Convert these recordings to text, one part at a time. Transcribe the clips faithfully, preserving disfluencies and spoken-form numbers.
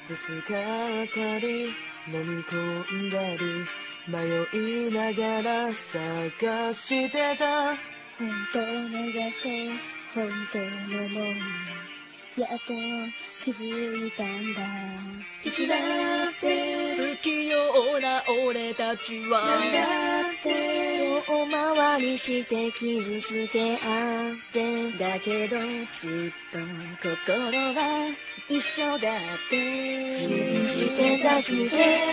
ぶつかったり飲み込んだり迷いながら探してた本当の場所本当のものやっと気づいたんだいつだって不器用な俺たちはなんだって遠回りして傷つけ合ってだけどずっと心は一緒だって信じてたくて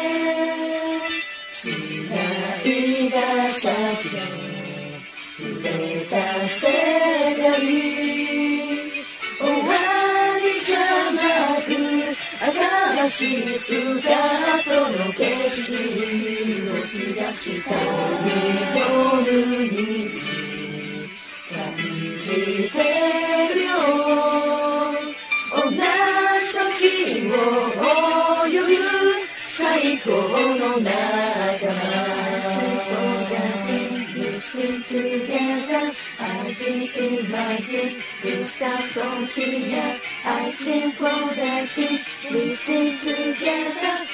繋いだ先で触れた世界終わりじゃなく新しいスタートの景色を照らした夜に感じてるよ同じ時を泳ぐ最高の仲間Listen together, I be imagine we start from here. I sing for the king. Listen together,